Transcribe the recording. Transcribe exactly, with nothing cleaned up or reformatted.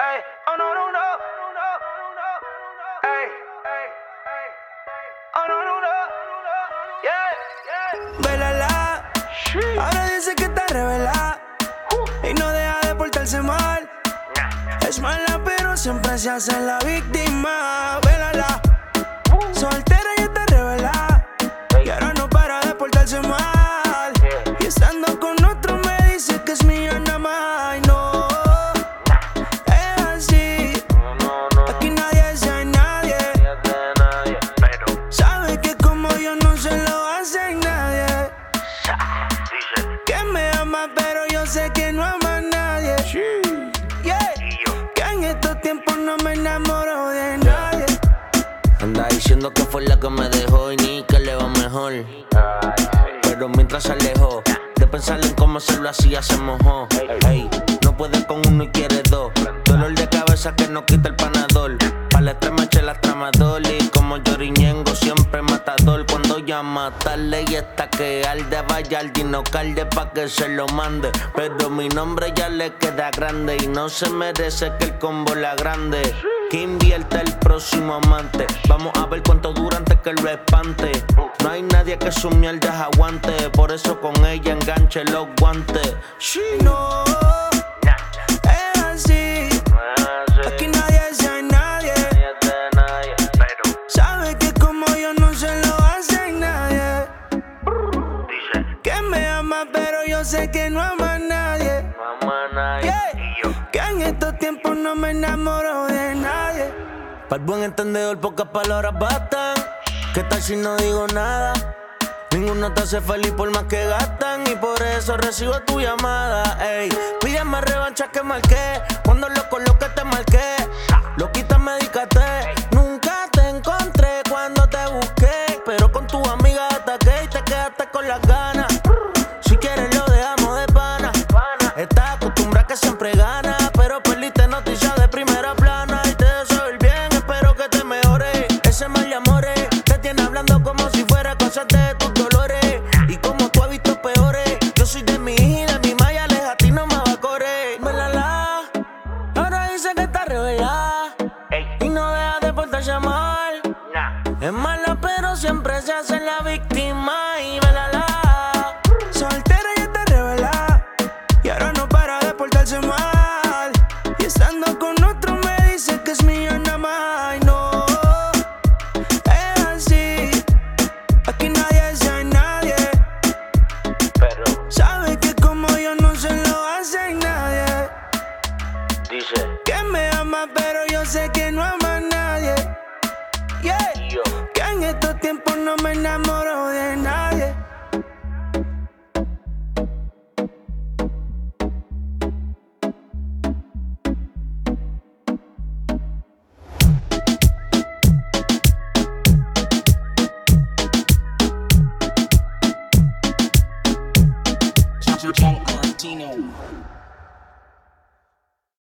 Ey, oh no, no, no, no, no, ey, ey, ey, oh no, no, no, yeah, yeah. Bailala, ahora dice que está revelada y no deja de portarse mal. Es mala pero siempre se hace la víctima. Bailala, soltera y está revelada y ahora no para de portarse mal. Y estando con otro me dice que es mía nada más. Y no, es así. Aquí nadie es de nadie. Sabe que como yo no se lo hace nadie. Que me ama pero yo sé que no ama a nadie. Yeah. Que en estos tiempos no me enamoro de nadie. Anda diciendo que fue la que me dejó y ni que le va mejor. Pero mientras se alejó de pensar en cómo se lo hacía, se mojó. Ey, no puede con uno y quiere dos. Dolor de cabeza que no quita el panador. Pa' la extrema eche la tramador. Y como Yoriñengo siempre matador. Cuando llama a tarde y está que arde, vaya al dino calde pa' que se lo mande. Pero mi nombre ya le queda grande y no se merece que el combo la grande. Que invierta el próximo amante. Vamos a ver cuánto dura antes que lo espante. No hay nadie que su mierda aguante. Por eso con ella enganche los guantes. No, es así. Aquí nadie es de nadie. Sabe que como yo no se lo hace nadie. Que me ama pero yo sé que no ama a nadie. Yeah. Que en estos tiempos no me enamoro de nadie. Para el buen entendedor pocas palabras bastan. ¿Qué tal si no digo nada? Ninguno te hace feliz por más que gastan. Y por eso recibo tu llamada. Ey, pídeme revancha que marqué. Cuando lo coloqué te marqué. Loquita medícate. Nunca te encontré cuando te busqué. Pero con tu amiga ataqué y te quedaste con las ganas. Si quieres lo dejamos de pana. Estás acostumbrada que siempre gana. Pero perdiste noticias de primera plana. Y te deseo el bien, espero que te mejore. Ese mal de amores te tiene hablando como si fuera cosas de tus dolores. Y como tú has visto peores. Yo soy de mi hija y de mi maya, aleja a ti no me va a correr. Bailala, ahora dice que está revelada y no deja de portarse mal. Es mala pero siempre se hace la víctima. Y bailala, Soltera y está revelada y ahora no para de portarse mal. Y estando con otro me dice que es mía nada más. Y no, es así. Aquí nadie es de nadie. pero Sabe que como yo no se lo hace nadie. dice Que me ama pero yo sé que no ama a nadie. Yeah. yo. Que en estos tiempos no me enamoro de nadie. King Latino.